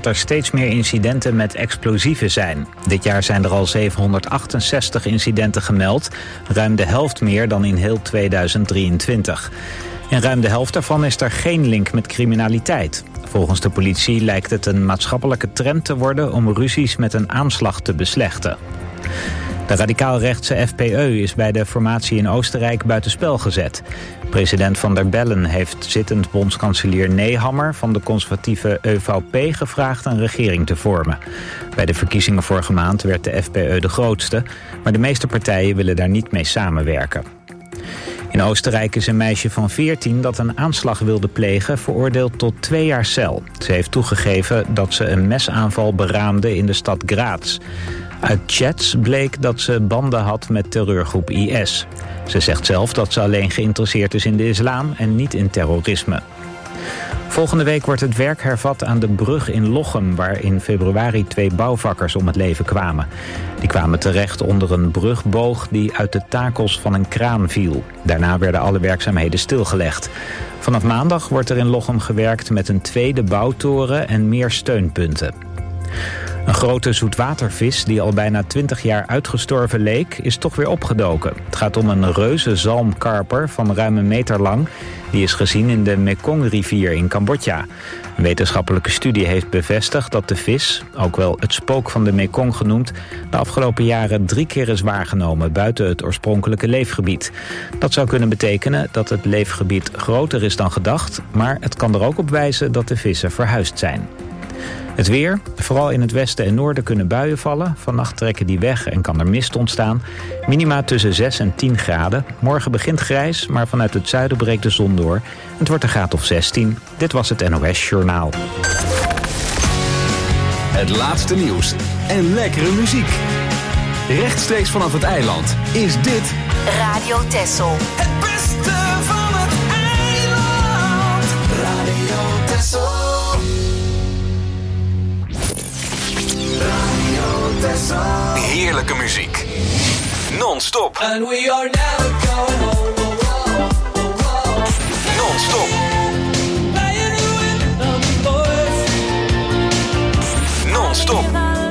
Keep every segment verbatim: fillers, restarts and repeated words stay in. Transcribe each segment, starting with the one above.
er steeds meer incidenten met explosieven zijn. Dit jaar zijn er al zevenhonderdachtenzestig incidenten gemeld, ruim de helft meer dan in heel tweeduizend drieëntwintig. In ruim de helft daarvan is er geen link met criminaliteit. Volgens de politie lijkt het een maatschappelijke trend te worden om ruzies met een aanslag te beslechten. De radicaal-rechtse F P Ö is bij de formatie in Oostenrijk buitenspel gezet. President Van der Bellen heeft zittend bondskanselier Nehammer van de conservatieve E V P gevraagd een regering te vormen. Bij de verkiezingen vorige maand werd de F P Ö de grootste, maar de meeste partijen willen daar niet mee samenwerken. In Oostenrijk is een meisje van veertien dat een aanslag wilde plegen veroordeeld tot twee jaar cel. Ze heeft toegegeven dat ze een mesaanval beraamde in de stad Graz. Uit chats bleek dat ze banden had met terreurgroep I S. Ze zegt zelf dat ze alleen geïnteresseerd is in de islam en niet in terrorisme. Volgende week wordt het werk hervat aan de brug in Lochem, waar in februari twee bouwvakkers om het leven kwamen. Die kwamen terecht onder een brugboog die uit de takels van een kraan viel. Daarna werden alle werkzaamheden stilgelegd. Vanaf maandag wordt er in Lochem gewerkt met een tweede bouwtoren en meer steunpunten. Een grote zoetwatervis die al bijna twintig jaar uitgestorven leek, is toch weer opgedoken. Het gaat om een reuze zalmkarper van ruim een meter lang. Die is gezien in de Mekong-rivier in Cambodja. Een wetenschappelijke studie heeft bevestigd dat de vis, ook wel het spook van de Mekong genoemd, de afgelopen jaren drie keer is waargenomen buiten het oorspronkelijke leefgebied. Dat zou kunnen betekenen dat het leefgebied groter is dan gedacht, maar het kan er ook op wijzen dat de vissen verhuisd zijn. Het weer, vooral in het westen en noorden kunnen buien vallen. Vannacht trekken die weg en kan er mist ontstaan. Minima tussen zes en tien graden. Morgen begint grijs, maar vanuit het zuiden breekt de zon door. Het wordt een graad of zestien. Dit was het N O S Journaal. Het laatste nieuws en lekkere muziek. Rechtstreeks vanaf het eiland is dit Radio Texel. Het beste van het eiland. Radio Texel. Heerlijke muziek. Non-stop. And we are never going home. Non-stop. Non-stop.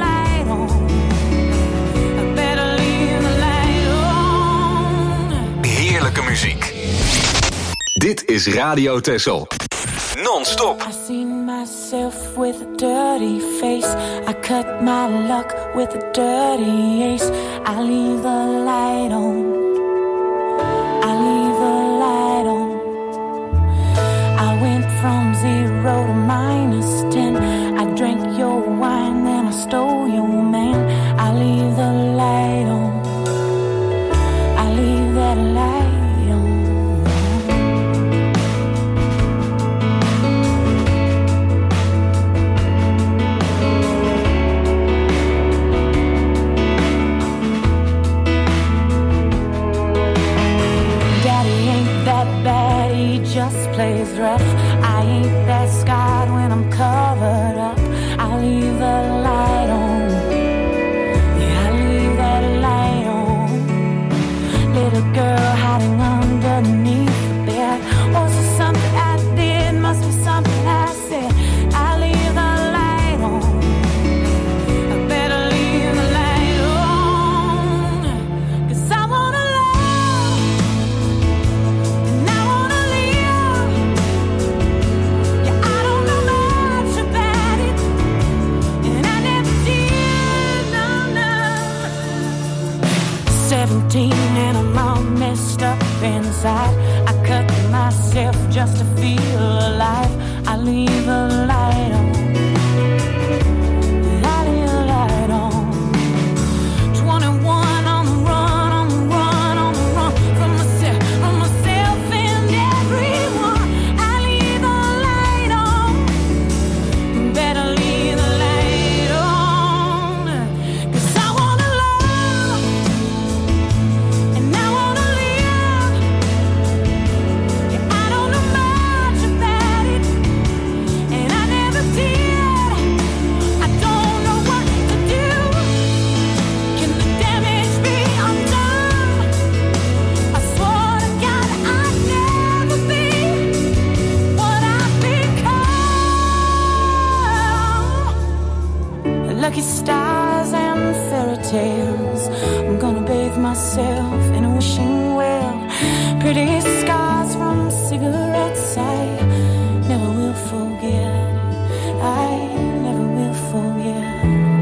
Heerlijke muziek. Dit is Radio Texel. Non-stop. I seen myself with a dirty face. I cut my luck with a dirty ace. I leave the light on. I leave the light on. I went from zero to minus ten. I drank your wine, then I stole your man. I leave the light on. I leave that light. Just plays rough. I ain't that scarred when I'm covered up. I leave the light on. Yeah, I leave that light on. Little girl hiding underneath the bed. Was it something I did? Must be something I said. I leave the light on. I better leave the light on. 'Cause I wanna love and I wanna live. Yeah, I don't know much about it, and I never did, no, no. Seventeen and I'm all messed up inside. I cut myself just to feel alive. I leave the light on. I leave the light on. twenty-one on the run, on the run, on the run. From myself, from myself and everyone. I leave the light on. Better leave the light on. 'Cause I wanna love and I wanna live. Yeah, I don't know much about it, and I never did. lucky stars and fairy tales. I'm gonna bathe myself in a wishing well. Pretty scars from cigarettes I never will forget. I never will forget.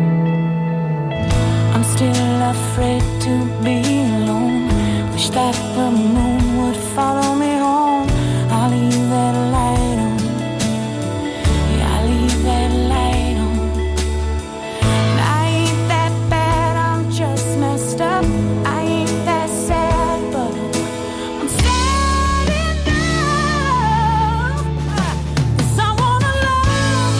I'm still afraid to be alone. Wish that the moon would follow me home. I'll leave that light on. Yeah, I'll leave that light on. And I ain't that bad, I'm just messed up. I ain't that sad, but I'm sad enough. 'Cause I wanna love,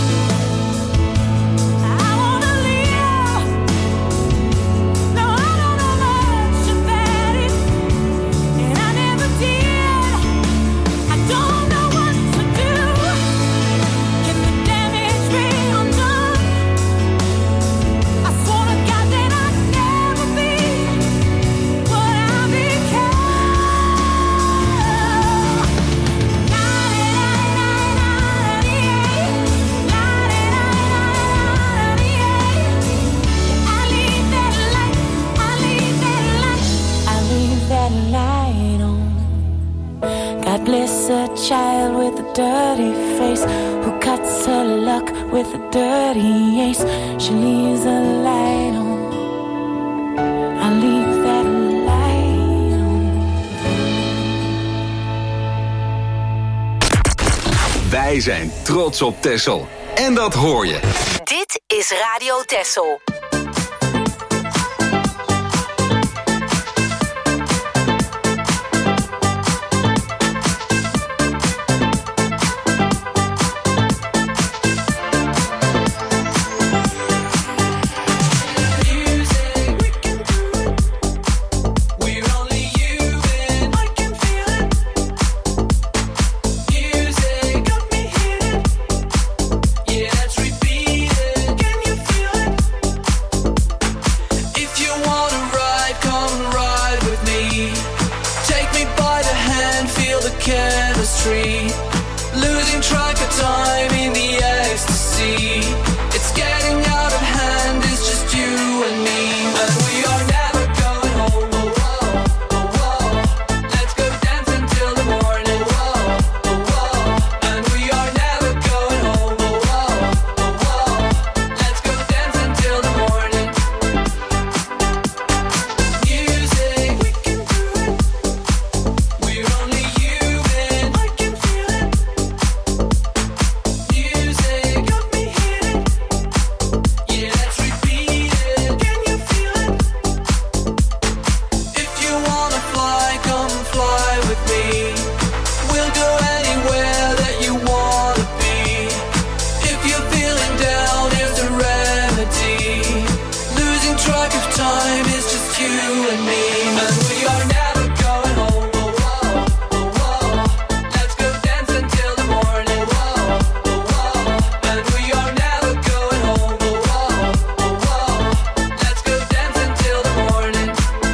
I wanna live. No, I don't know much about it, and I never did. I don't know what to do. Get the damage undone. I swore to God that I'd never be what I become. I leave that light, I leave that light, I leave that light on. God bless a child with a dirty face who cuts her luck with a dirty ace. She leaves a light on. I leave that light on. Wij zijn trots op Texel. En dat hoor je. Dit is Radio Texel. We're only human. I can feel it. Music got me hitting. Yeah, let's repeat it. Can you feel it? If you wanna ride, come ride with me. Take me by the hand, feel the chemistry. Losing track of time in the ecstasy. It's getting out of hand, it's just you and me. And we are never going home. Oh, oh, oh, oh. Let's go dance until the morning. Oh, oh, oh. And we are never going home. Oh, oh, oh, oh. Let's go dance until the morning. Music, we can do it. We're only human. I can feel it. Music got me hitting. Yeah, let's repeat it. Can you feel it? If you wanna fly, come fly with me. We'll go anywhere that you wanna be. If you're feeling down, here's the remedy. Losing track of time is just you and me. And we are never going home. Oh, oh, oh, oh. Let's go dance until the morning. Oh, oh, oh. And we are never going home. Oh, oh, oh. Let's go dance until the morning.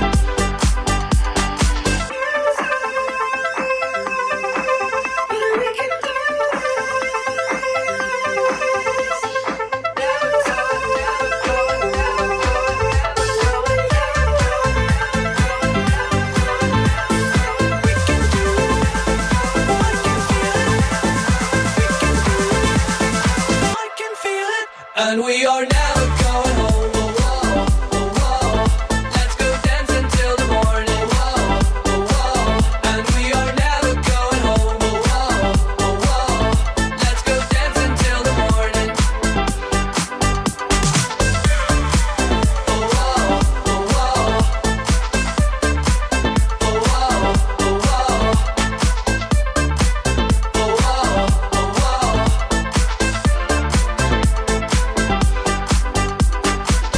I can feel it. And we are never going home. Oh, oh, oh, oh. Let's go dance until the morning. Oh, oh, oh. And we are never going home. Oh, oh, oh, oh. Let's go dance until the morning. Oh, oh, oh, oh. Oh, oh, oh, oh. Oh, oh, oh, oh.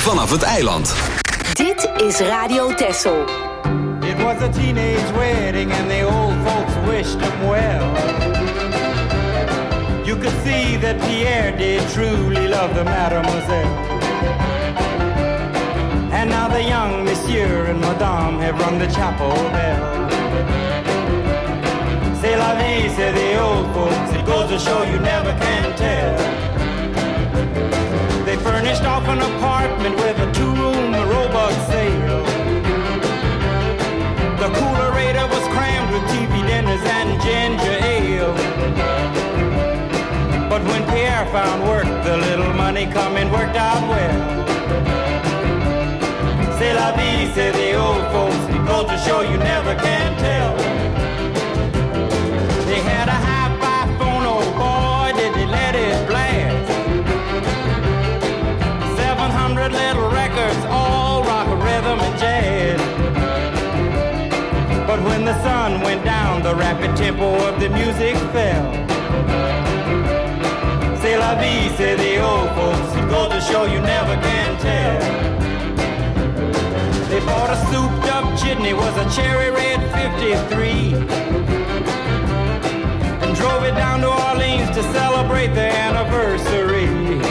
vanaf het eiland. Dit is Radio Texel. It was a teenage wedding and the old folks wished them well. You could see that Pierre did truly love the mademoiselle. And now the young monsieur and madame have rung the chapel bell. C'est la vie, say the old folks, it goes to show you never can tell. They furnished off an apartment with a two-room robot sale. The coolerator was crammed with T V dinners and ginger ale. But when Pierre found work, the little money coming worked out well. C'est la vie, say the old folks, it goes to show you never can tell. They had a hi-fi phone, oh boy, did they let it blast. Seven hundred little records, all rock, rhythm, and jazz. But when the sun went down, the rapid tempo of the music fell. C'est la vie, say the old folks, it goes to show you never can tell. They bought a souped up chitney, was a cherry red fifty-three, and drove it down to Orleans to celebrate their anniversary.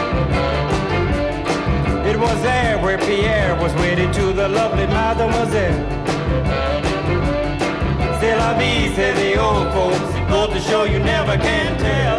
It was there where Pierre was wedded to the lovely mademoiselle. C'est la vie, say the old folks, it goes to show you never can tell.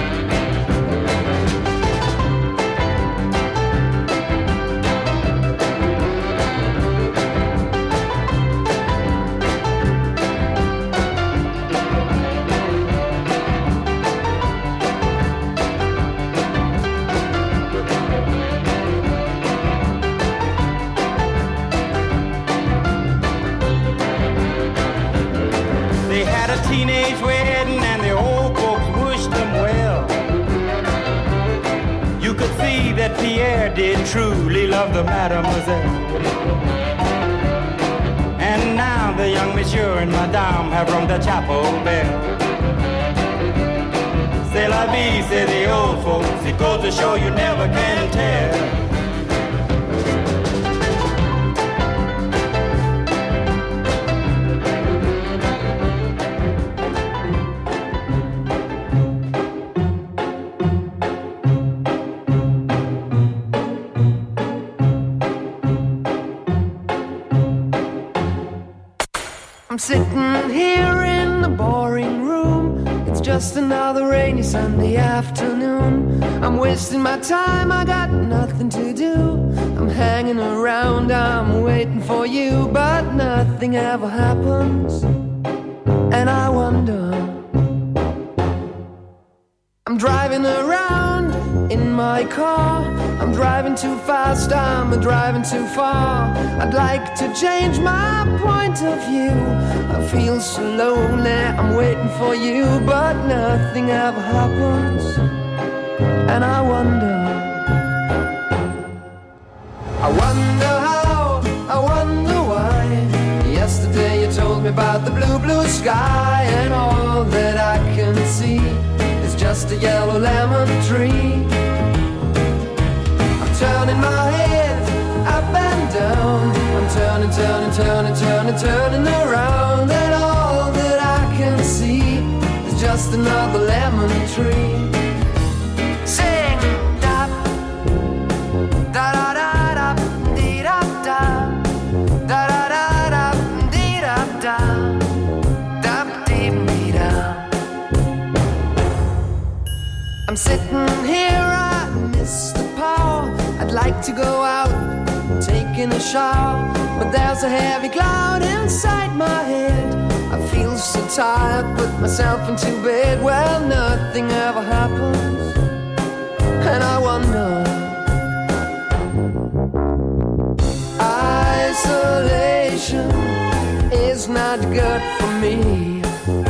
Teenage wedding and the old folks wished them well. You could see that Pierre did truly love the mademoiselle. And now the young monsieur and madame have rung the chapel bell. C'est la vie, say the old folks, it goes to show you never can tell. I'm sitting here in the boring room. It's just another rainy Sunday afternoon. I'm wasting my time, I got nothing to do. I'm hanging around, I'm waiting for you, but nothing ever happens. And I wonder, I'm driving around in my car. I'm driving too fast, I'm driving too far. I'd like to change my point of view. I feel so lonely, I'm waiting for you, but nothing ever happens. And I wonder, I wonder how, I wonder why. Yesterday you told me about the blue, blue sky, and all that I can see is just a yellow lemon tree. Turning my head up and down, I'm turning, turning, turning, turning, turning around, and all that I can see is just another lemon tree. Sing da da da da da dee da da da da da da dee da da da dee dee da. I'm sitting here, I miss the power. I'd like to go out, taking a shower, but there's a heavy cloud inside my head. I feel so tired, put myself into bed. Well, nothing ever happens, and I wonder, isolation is not good for me.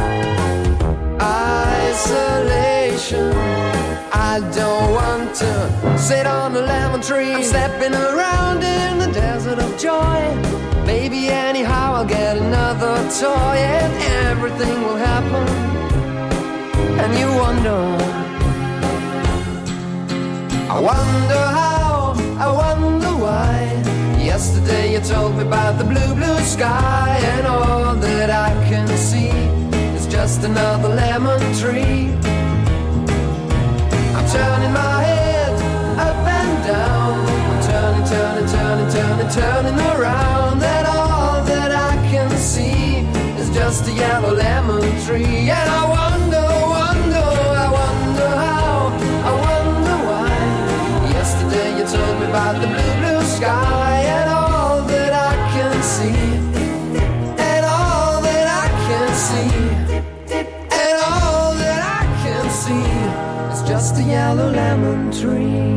Isolation, I don't want to sit on a lemon tree. I'm stepping around in the desert of joy. Maybe anyhow I'll get another toy, and everything will happen. And you wonder, I wonder how, I wonder why. Yesterday you told me about the blue, blue sky, and all that I can see is just another lemon tree. I'm turning my head up and down, I'm turning, turning, turning, turning, turning around, and all that I can see is just a yellow lemon tree. And I wonder, wonder, I wonder how, I wonder why. Yesterday you told me about the blue, blue sky, and all that I can see, and all that I can see, and all that I can see is just a yellow lemon tree.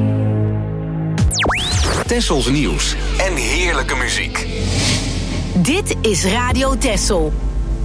Tessels nieuws en heerlijke muziek. Dit is Radio Tessel.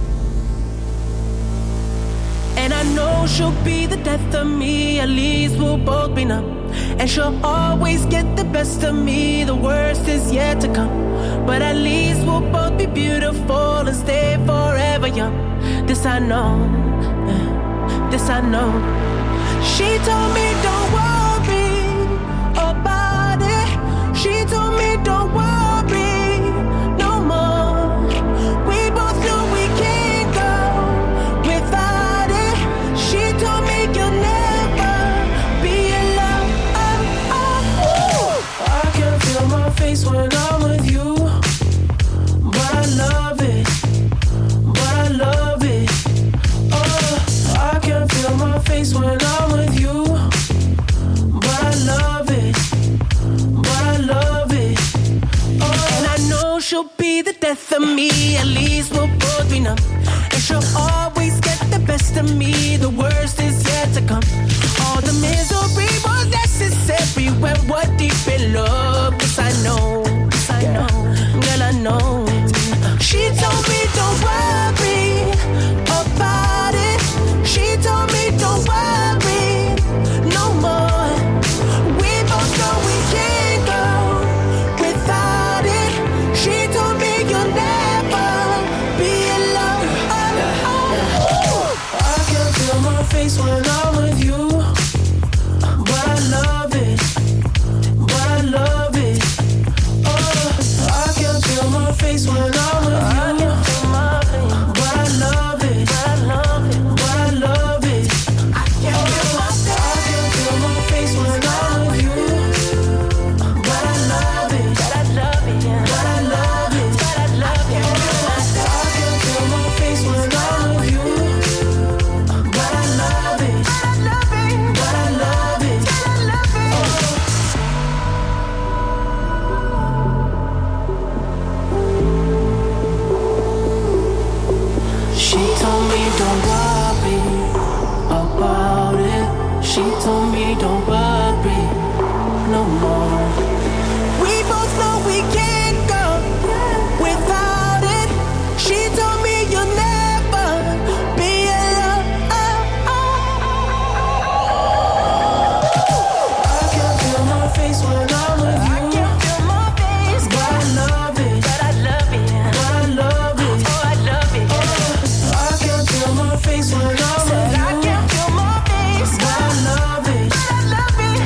And I know she'll be the death of me, at least we'll both be numb. And she'll always get the best of me, the worst is yet to come. But at least we'll both be beautiful and stay forever young. This I know, this I know. She told me don't worry about it. She told me don't worry no more. We both know we can't go without it. She told me you'll never be alone. Oh, oh. I can feel my face when I'm with you, but I love it, but I love it. Oh, I can feel my face when I'm with you, but I love it, but I love it. Oh, and I know she'll be the death of me, at least we'll both be numb. And she'll always get the best of me, the worst is yet to come. All the misery was necessary when we're deep in love. Yes, I know, yes, I know, girl, I know. She told me don't worry about it. She told me don't worry no more. We both know we can't go without it. She told me you'll never be alone. Oh, oh, oh. I can feel my face when I'm with you, but I love it, but I love it. Oh, I can feel my face when I'm with you, but I love it, but I love it, but I love it. I can feel my face when I'm with you, but I love it, but I love it, but I love it, but I love it. I can feel my face when I'm with you, but I love it, but I love it, but I love it, but I love it. She told me don't worry about it. She told me don't worry no more. We both know we can't go without it. She told me you'll never be alone. I can feel my face when I'm with you. I can feel my face, but I love it, but I love it, but I love it. Oh, I love it. I can feel my face when I'm with you. I can feel my face, but I love it, but I love it,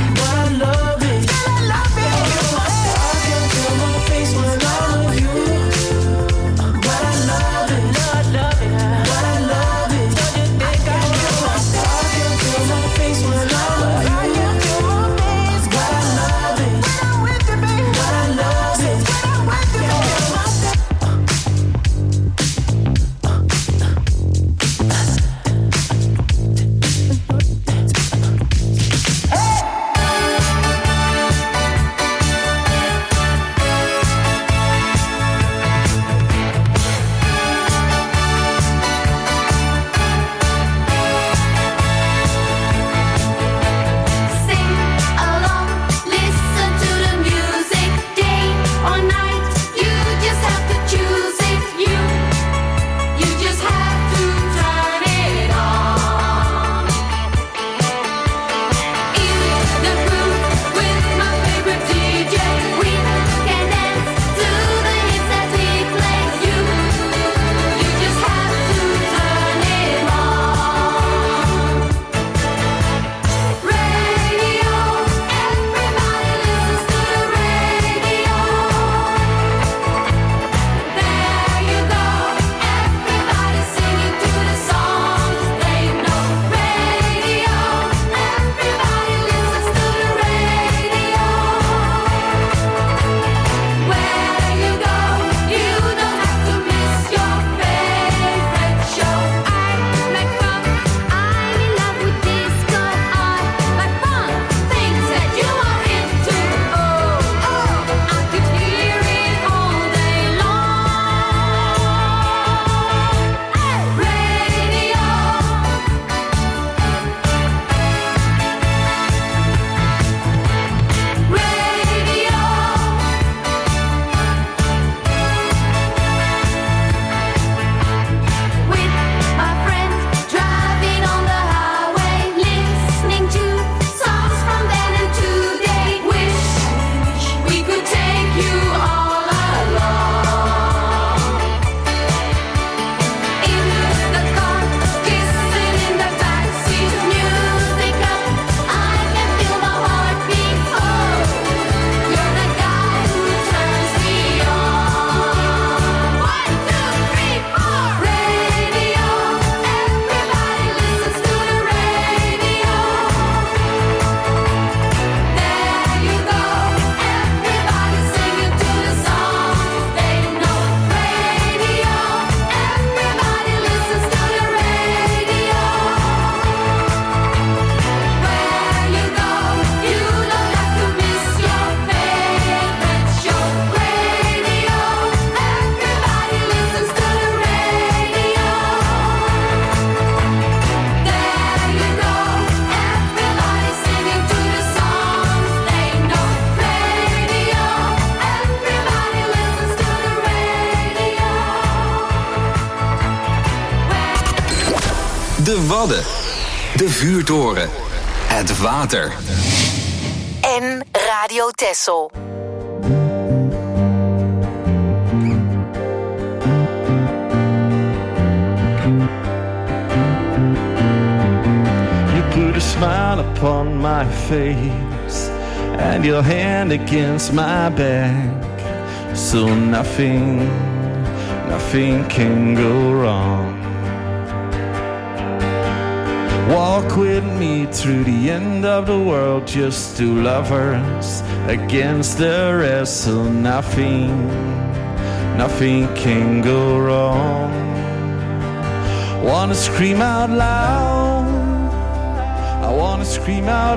De Wadden. De Vuurtoren. Het water. En Radio Texel. You put a smile upon my face and your hand against my back, so nothing, nothing can go wrong. Walk with me through the end of the world, just two lovers against the rest, so nothing, nothing can go wrong. Wanna scream out loud, I wanna scream out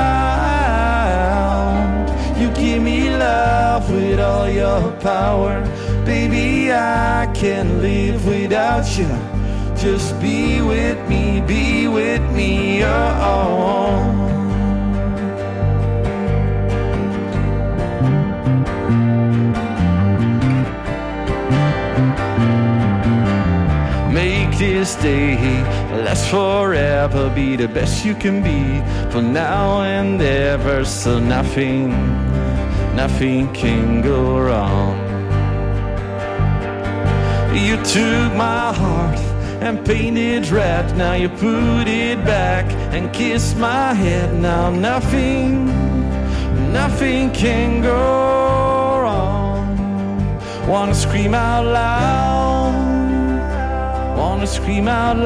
loud. You give me love with all your power, baby, I can't live without you. Just be with me, be with me, oh. Make this day last forever, be the best you can be for now and ever, so nothing, nothing can go wrong. You took my heart and painted red, now you put it back and kiss my head. Now nothing, nothing can go wrong. Wanna scream out loud, wanna scream out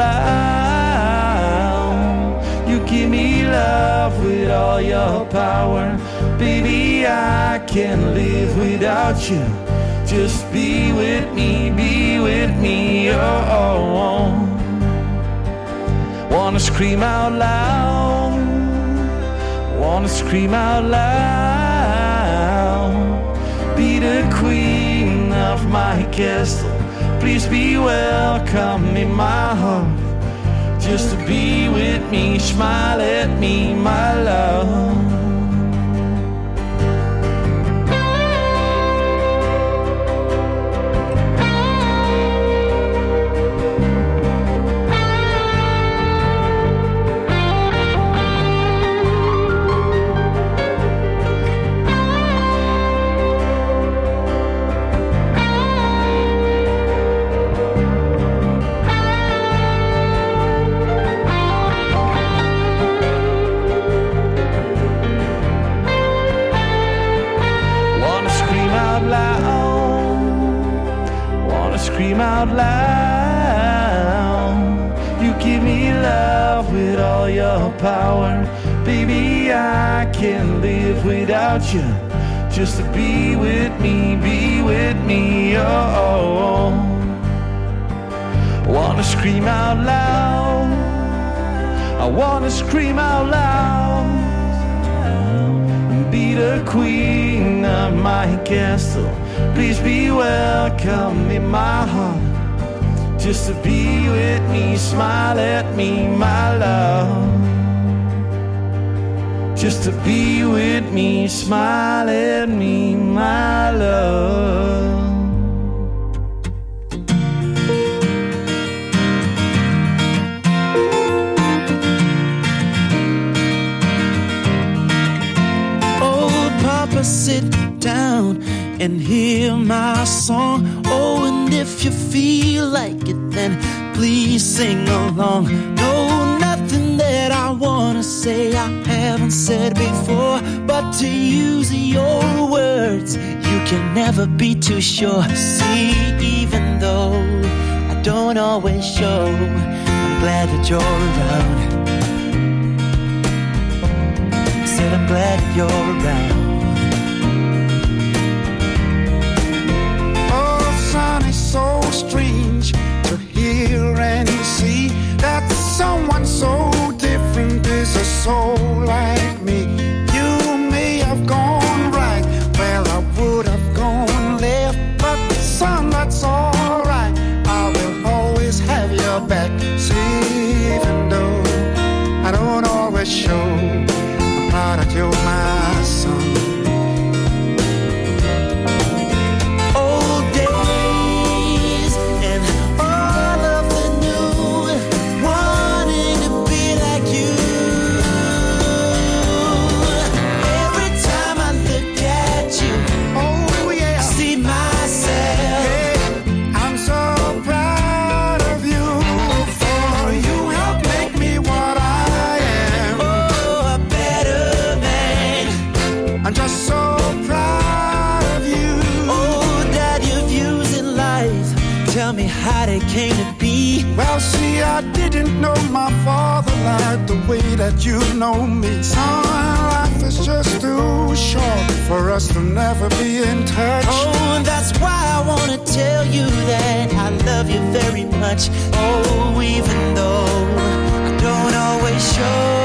loud. You give me love with all your power, baby, I can't live without you. Just be with me, be with me, oh. Wanna scream out loud, wanna scream out loud. Be the queen of my castle, please be welcome in my heart. Just to be with me, smile at me, my love. Scream out loud. You give me love with all your power, baby, I can't live without you. Just to be with me, be with me, oh. Wanna scream out loud, I wanna scream out loud. Be the queen of my castle, please be welcome in my heart. Just to be with me, smile at me, my love. Just to be with me, smile at me, my love. Oh, Papa, sit down and hear my song. Oh, and if you feel like it, then please sing along. No, nothing that I wanna say I haven't said before, but to use your words, you can never be too sure. See, even though I don't always show, I'm glad that you're around. I said I'm glad that you're around. So strange to hear and see that someone so different is a soul like me. You may have gone right, well I would have gone left, but son, that's alright, I will always have your back. See, even though I don't always show, I'm proud that you're my son. it came to be. Well, see, I didn't know my father like the way that you know me. Son, life is just too short for us to never be in touch. Oh, and that's why I wanna tell you that I love you very much. Oh, even though I don't always show.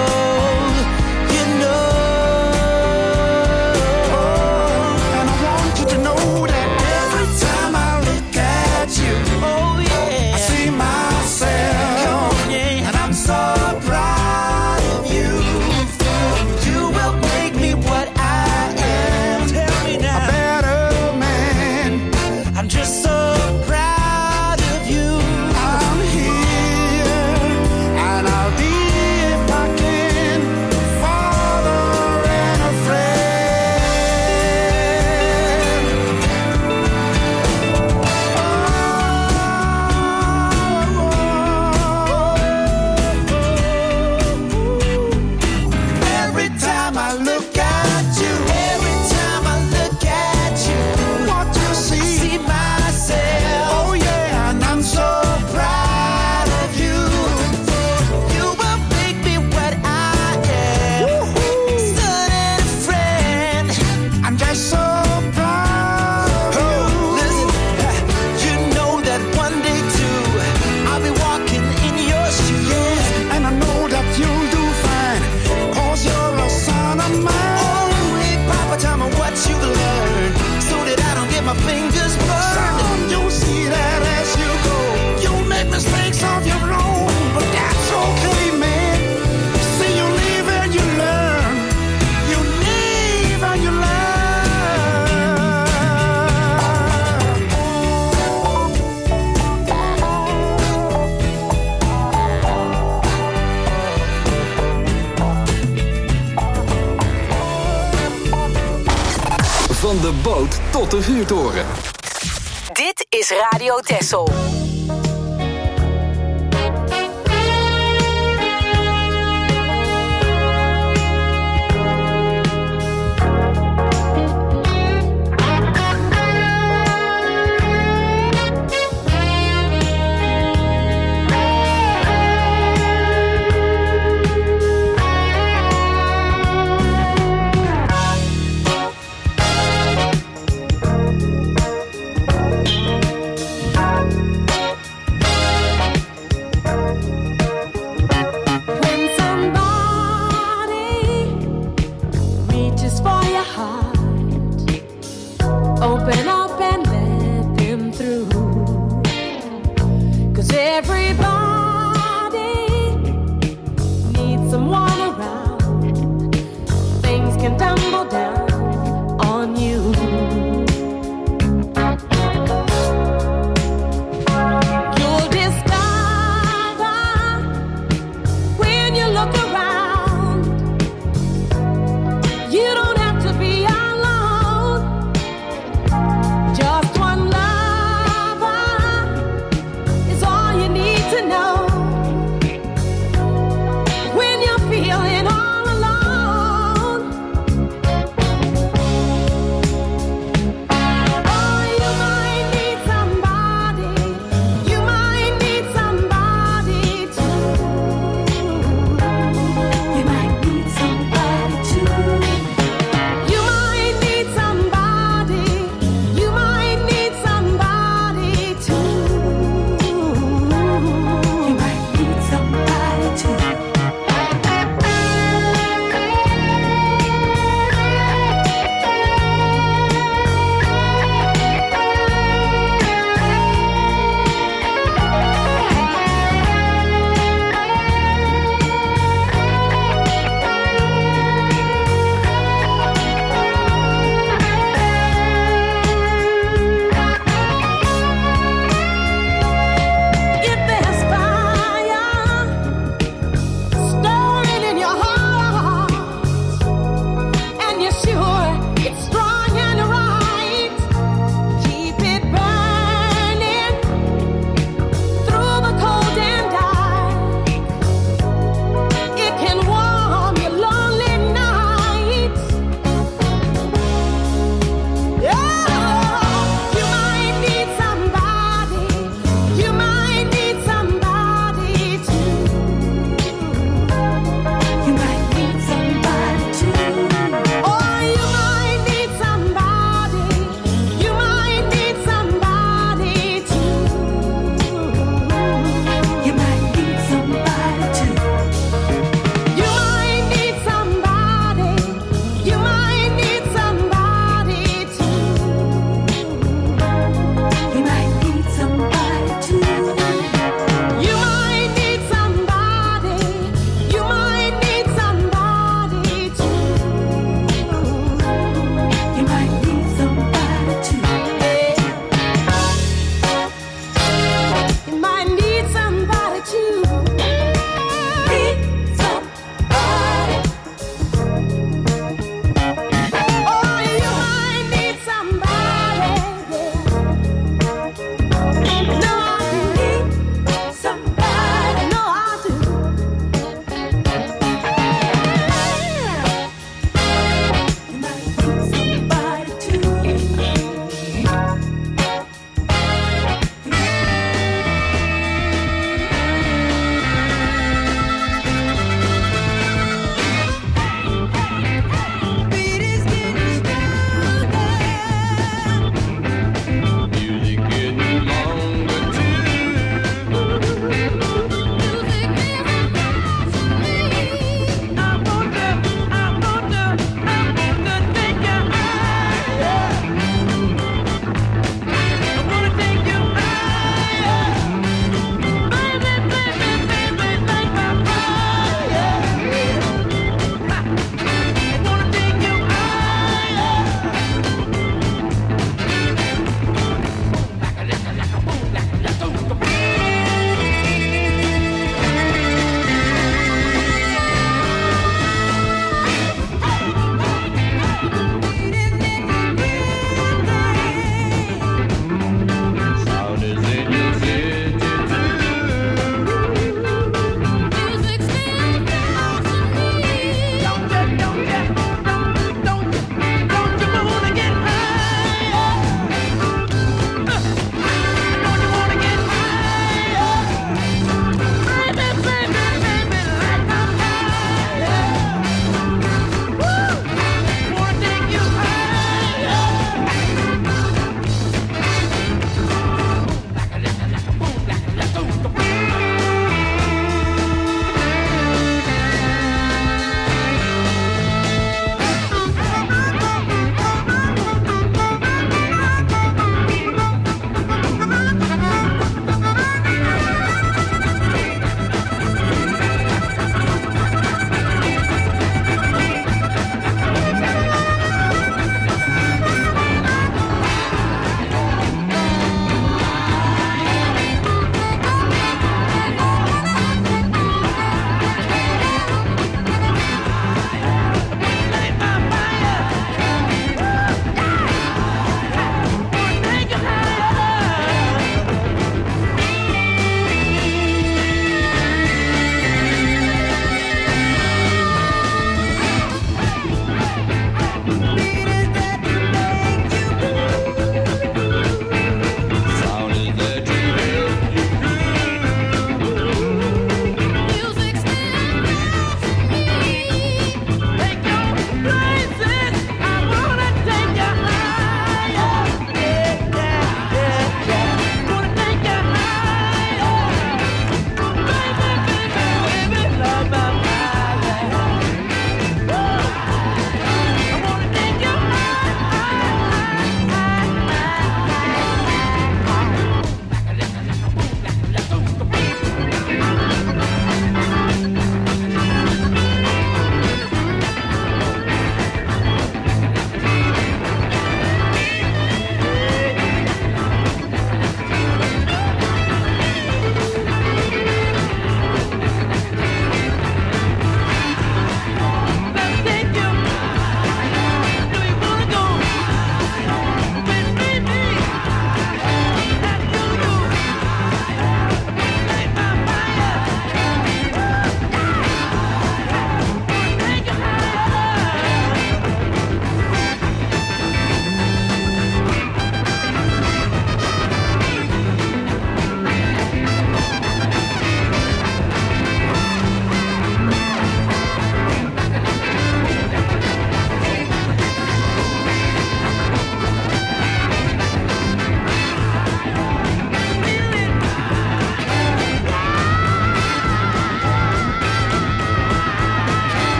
Van de boot tot de vuurtoren. Dit is Radio Texel. When you're feeling all alone,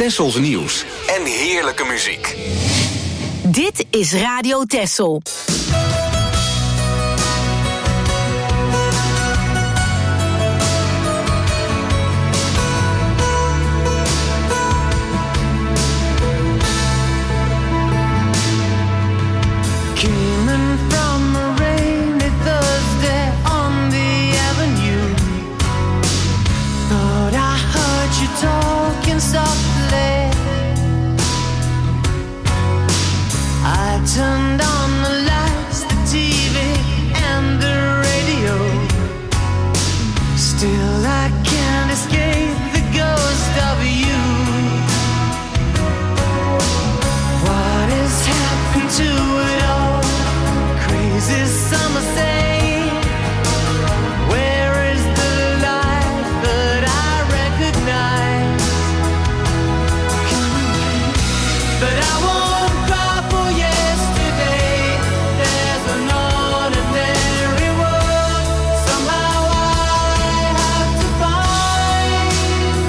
Tessels nieuws en heerlijke muziek. Dit is Radio Tessel. Talking softly, I turned on the lights, the T V and the radio. Still I can't escape the ghost of you. What has happened to it all? Crazy summer say, where is the life that I recognize? But I won't cry for yesterday. There's an ordinary world somehow I have to find.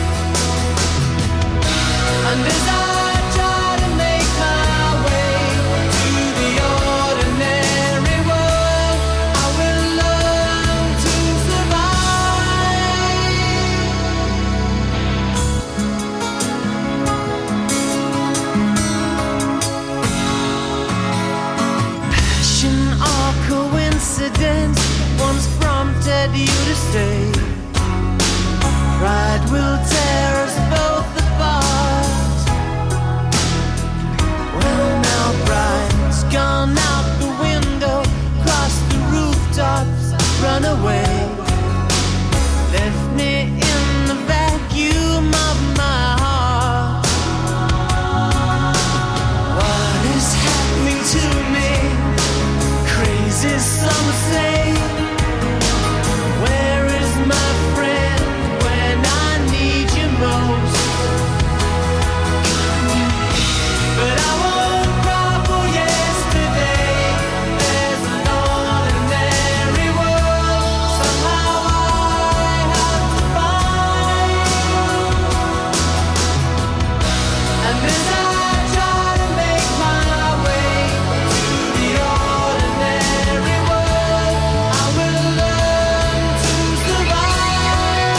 And as I try to make my way to the ordinary world, I will learn to survive. Passion or coincidence once prompted you to stay. Pride will tear us both apart. Well, now pride's gone out the window, cross the rooftops, run away. Left me in the vacuum of my heart. What is happening to me? Crazy some say. Where is my friend when I need you most? But I won't cry for yesterday. There's an ordinary world somehow I have to find. And as I try to make my way to the ordinary world, I will learn to survive.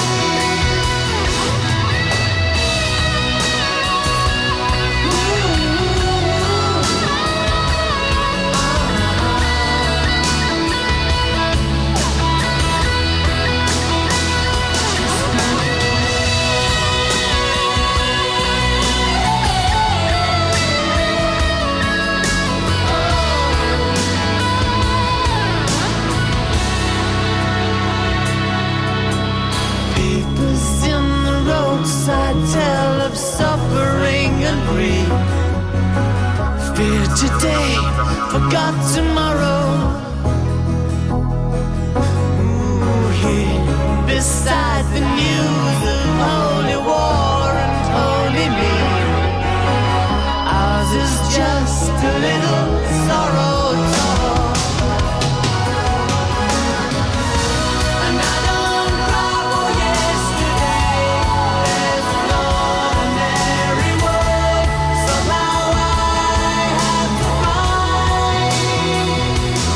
Papers in the roadside tell of suffering and grief. Fear today, forgot tomorrow. Ooh, here beside the news of holy war and holy me, ours is just a little sorrow talk. And I don't cry for yesterday. There's an ordinary world somehow I have to find.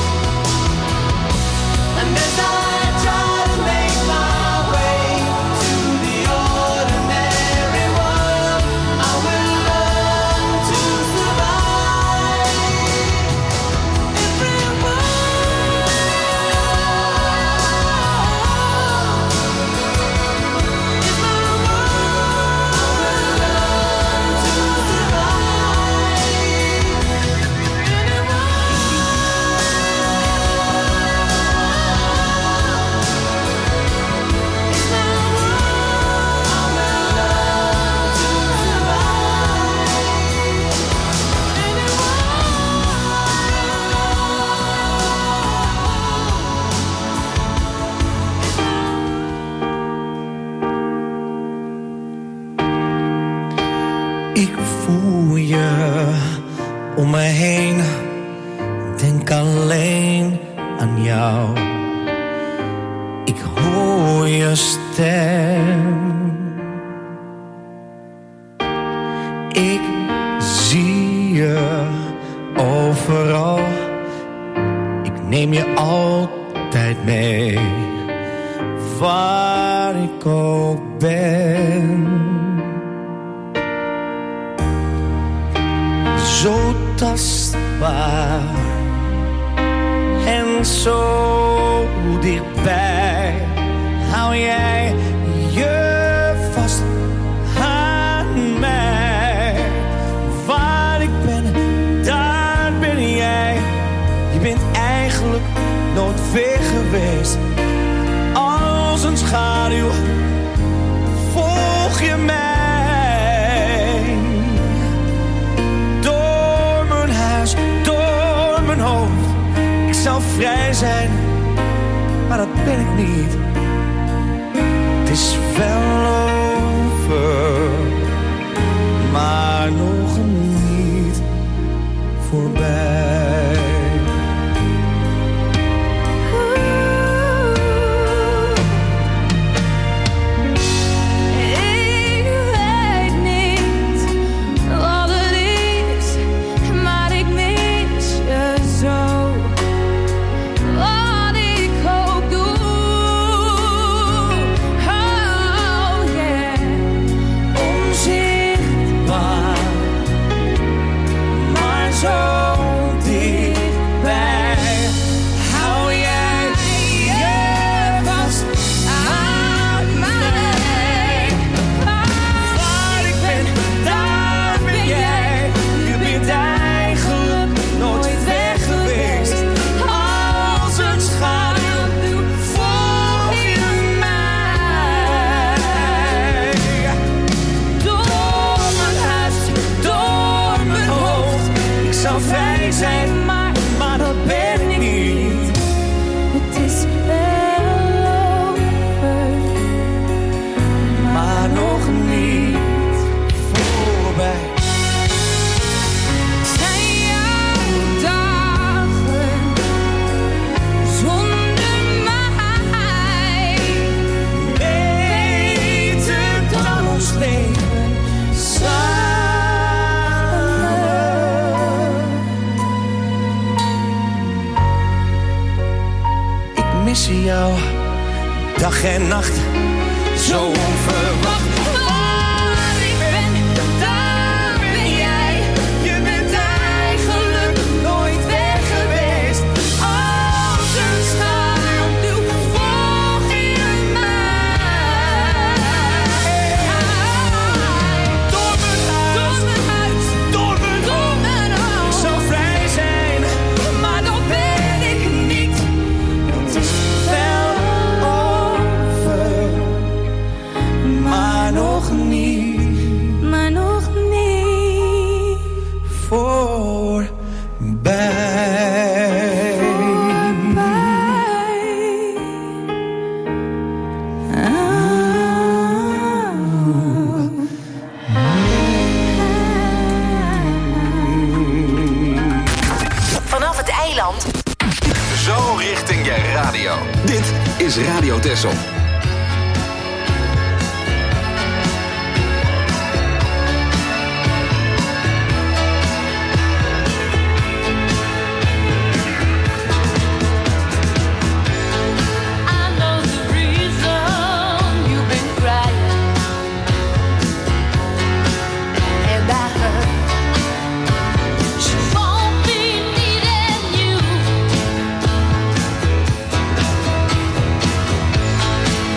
And as I try to make my way to the ordinary world, I will learn to survive. Everyone. Ik voel je om me heen, denk alleen aan jou. Ik hoor je stem. overal. Ik neem je altijd mee, waar ik ook ben. Zo tastbaar en zo dichtbij hou jij je vast aan mij. Waar ik ben, daar ben jij. Je bent eigenlijk nooit ver geweest. Als een schaduw volg je mij. Door mijn huis, door mijn hoofd. Ik zou vrij zijn, maar dat ben ik niet. Het is wel over, maar nog niet voorbij. Jou, dag en nacht, zo onverwacht. Waar ik ben, daar ben jij. Je bent eigenlijk nooit weg geweest. Als een schaduw volg je mij. Door mijn huis, door mijn hoofd. Ik zou vrij zijn, maar dat ben ik niet. Het is maar nog niet, maar nog niet voorbij. Vanaf het eiland. Zo richting je radio. Dit is Radio Texel. You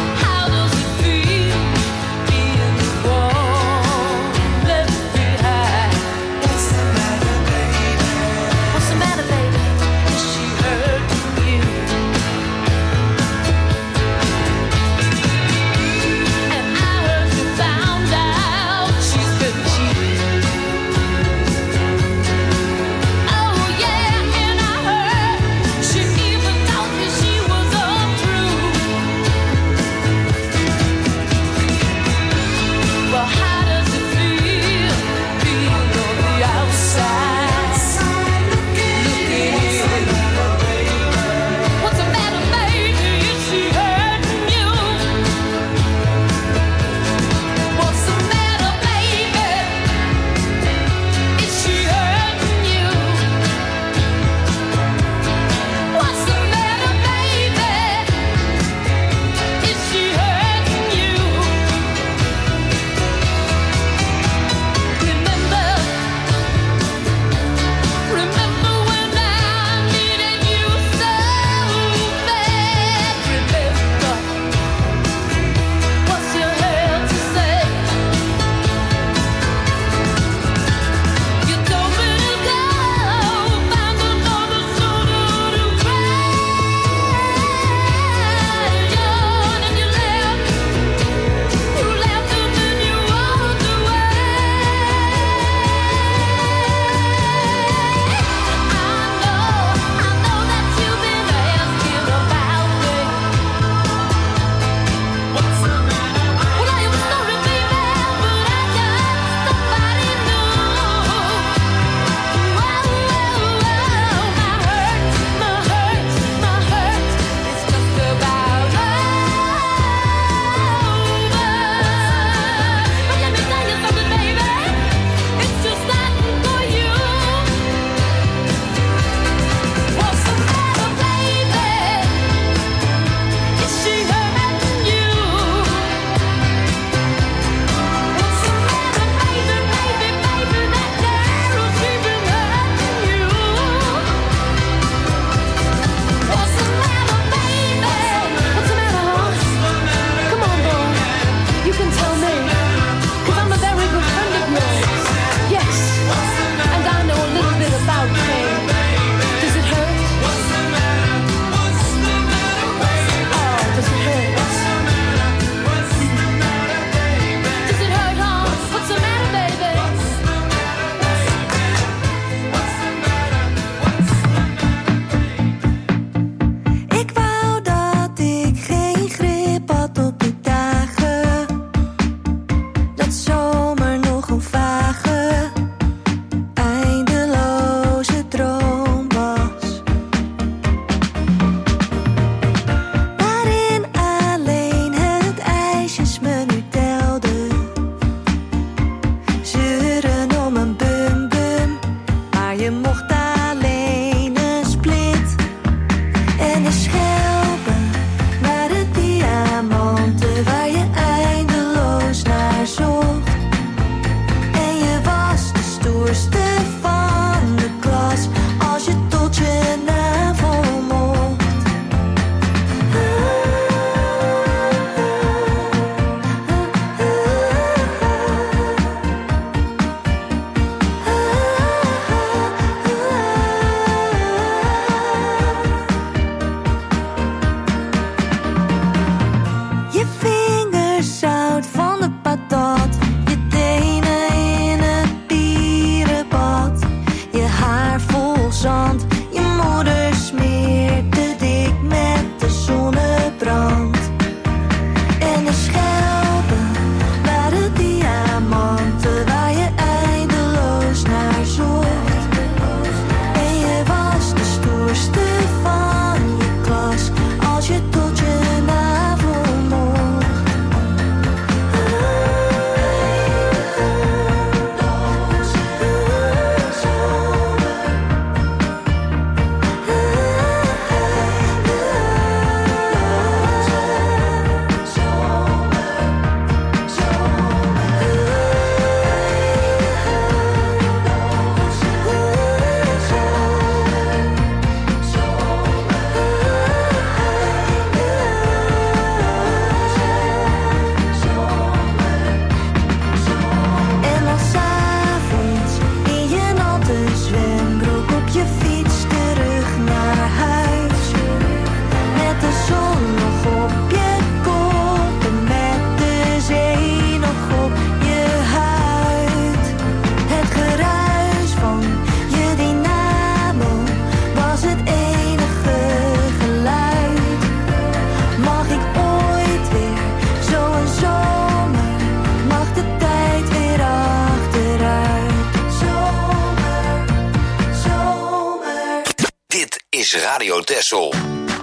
is Radio Texel.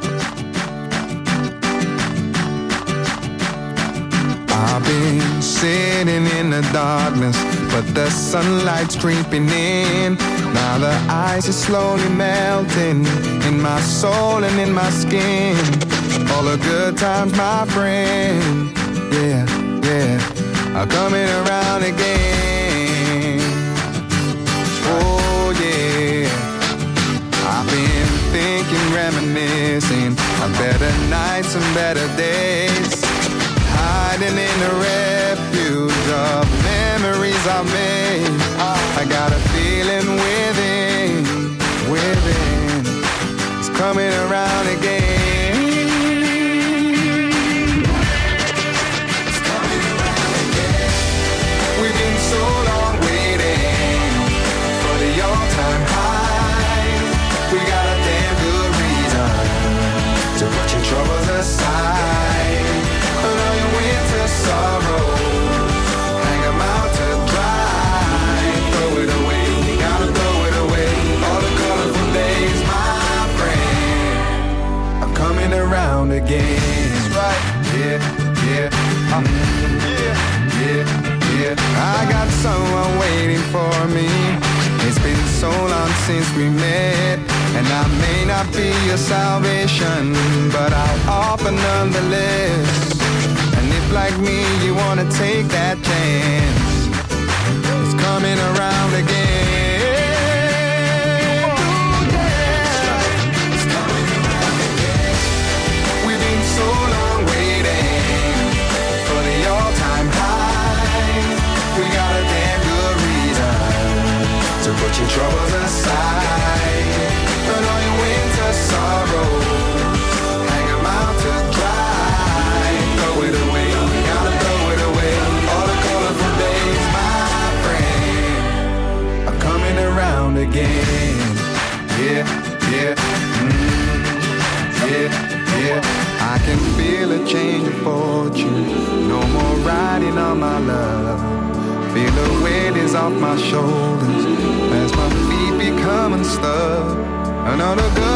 I've been sitting in the darkness, but the sunlight's creeping in. Now the ice is slowly melting in my soul and in my skin. All the good times, my friend, yeah, yeah, are coming around again. Oh yeah, I've been thinking, reminiscing of better nights and better days, hiding in the refuge of memories I made. I got a feeling within, within, it's coming around again. It's coming around again. We've been so long waiting for the all-time high. We got a damn good reason to put your troubles aside. All your winter sorrows, hang 'em out to dry. Throw it away, you gotta throw it away. All the colorful days, my friend, are coming around again. That's right, yeah, yeah, uh, yeah, yeah, yeah. I got someone waiting for me. It's been so long since we met, and I may not be your salvation, but I'll offer nonetheless. Like me, you wanna take that chance. It's coming around again. Ooh, yeah. It's coming around again. We've been so long waiting for the all-time high. We got a damn good reason to put your troubles aside. Put all your winter sorrows, hang 'em out to dry. Throw it away. Around again, yeah, yeah, mm, yeah, yeah. I can feel a change of fortune. No more riding on my love. Feel the weight is off my shoulders as my feet become unstuck. Another good